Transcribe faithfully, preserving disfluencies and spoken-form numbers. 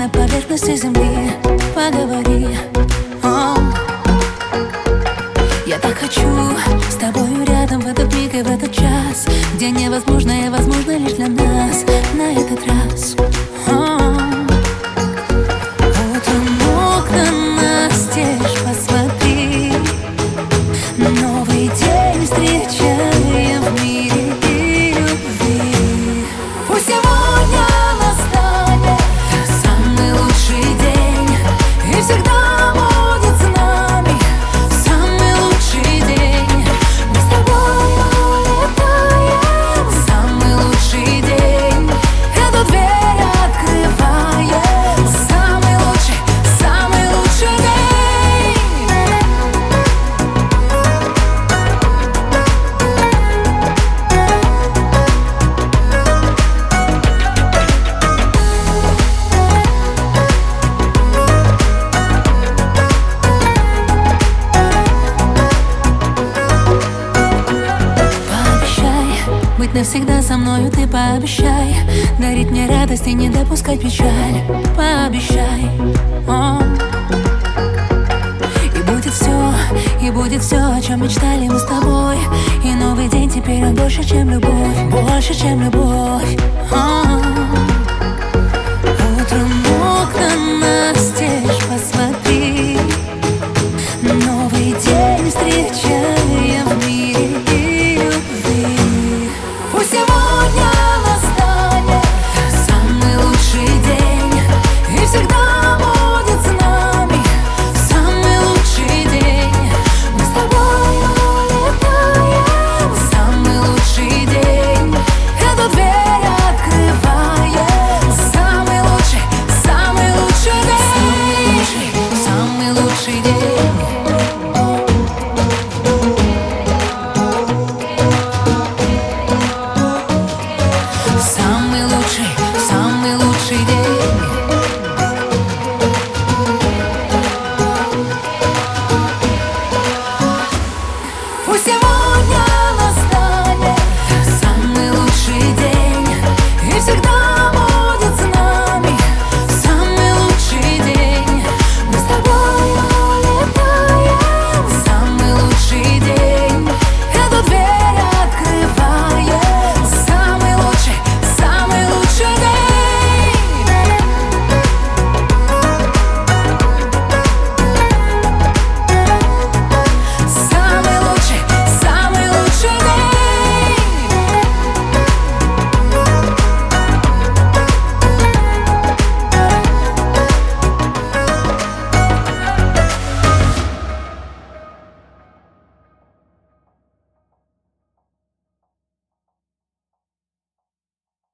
на поверхности земли. Поговори. О, я так хочу с тобою рядом в этот миг и в этот час, где невозможное возможно лишь для нас на этот раз. О, утром окна настежь, посмотри, новый день встречаем в мире и любви. Пусть сегодня настанет самый лучший день, и всегда будет с нами самый лучший день. Мы с тобою летаем в самый лучший день, эту дверь открываем. Самый лучший, самый лучший день. Быть навсегда со мною, ты пообещай, дарить мне радость и не допускать печаль. Пообещай. О. И будет все, и будет все, о чем мечтали мы с тобой. И новый день теперь он больше, чем любовь, больше, чем любовь. О.